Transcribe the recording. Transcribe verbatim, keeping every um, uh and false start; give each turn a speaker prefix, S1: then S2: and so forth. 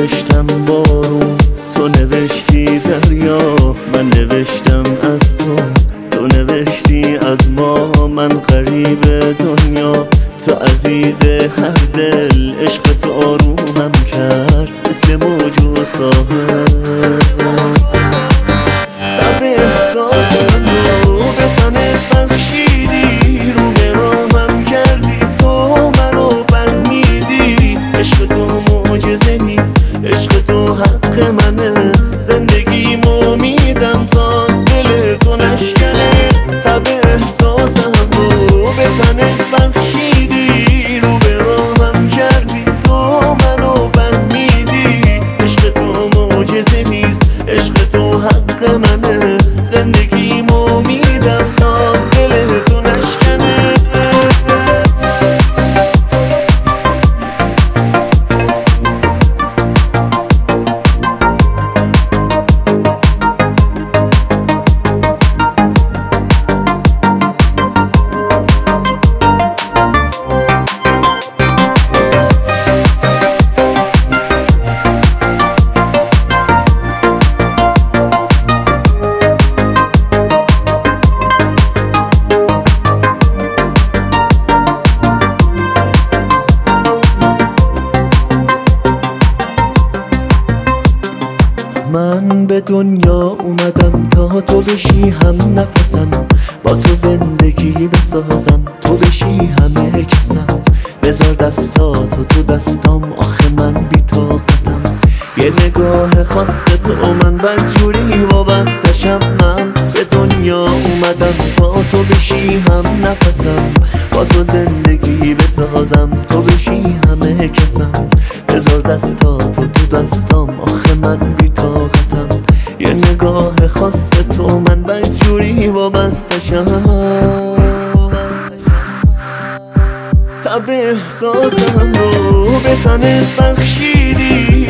S1: نوشتم بارون، تو نوشتی دریا، من نوشتم از تو، تو نوشتی از ما، من غریب دنیا. تو عزیز هر دل، عشق تو آرومم کرد مثل موج و ساحل. تب احساس من رو به تنت بخشیدی، رو به راهم کردی، تو منو فهمیدی. عشق تو معجزه نیست، عشق تو حق منه، زندگیمو میدم تا دل تو نشکنه. تب احساسم رو به تنت بخشیدی، رو به راهم کردی، تو منو فهمیدی. عشق تو معجزه نیست، عشق تو حق منه، زندگیمو میدم تا دل تو نشکنه. من به دنیا اومدم تا تو بشی هم نفسم، با تو زندگی بسازم، تو بشی همه کسم. بذار دستاتو تو دستام، آخه من بی طاقتم. یه نگاه خاص تو من بدجوری وابستشم. من به دنیا اومدم تا تو بشی هم نفسم، با تو زندگی بسازم، تو بشی همه کسم. بذار دستاتو تو دستام، آخه من بی طاقتم. یه نگاه خاص تو من بدجوری وابستشم. تب احساسم رو به تنت بخشیدی،